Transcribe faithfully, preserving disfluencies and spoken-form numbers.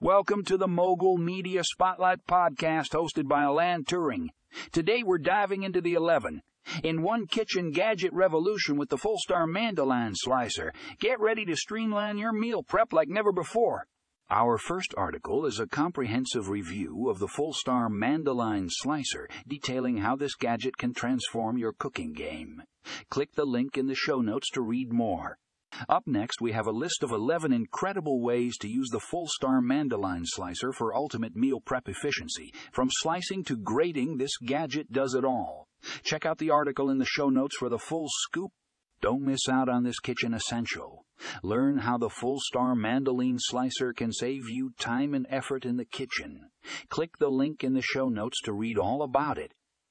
Welcome to the Mogul Media Spotlight podcast hosted by Alan Turing. Today we're diving into the eleven. In one kitchen gadget revolution with the Fullstar Mandoline Slicer. Get ready to streamline your meal prep like never before. Our first article is a comprehensive review of the Fullstar Mandoline Slicer, detailing how this gadget can transform your cooking game. Click the link in the show notes to read more. Up next, we have a list of eleven incredible ways to use the Fullstar Mandoline Slicer for ultimate meal prep efficiency. From slicing to grating, this gadget does it all. Check out the article in the show notes for the full scoop. Don't miss out on this kitchen essential. Learn how the Fullstar Mandoline Slicer can save you time and effort in the kitchen. Click the link in the show notes to read all about it.